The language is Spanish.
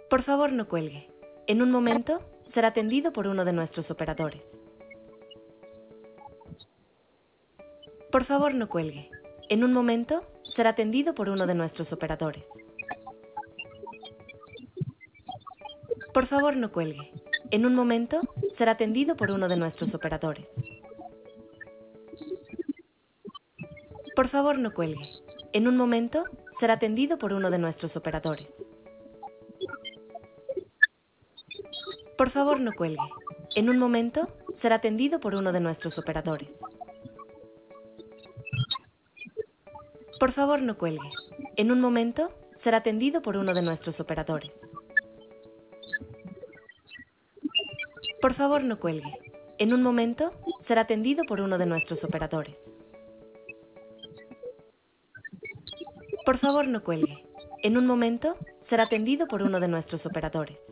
Por favor, no cuelgue. En un momento será atendido por uno de nuestros operadores. Por favor, no cuelgue. En un momento será atendido por uno de nuestros operadores. Por favor, no cuelgue. En un momento será atendido por uno de nuestros operadores. Por favor, no cuelgue. En un momento será atendido por uno de nuestros operadores. Por favor, no cuelgue. En un momento será atendido por uno de nuestros operadores. Por favor, no cuelgue. En un momento será atendido por uno de nuestros operadores. Por favor, no cuelgue. En un momento será atendido por uno de nuestros operadores. Por favor, no cuelgue. En un momento será atendido por uno de nuestros operadores.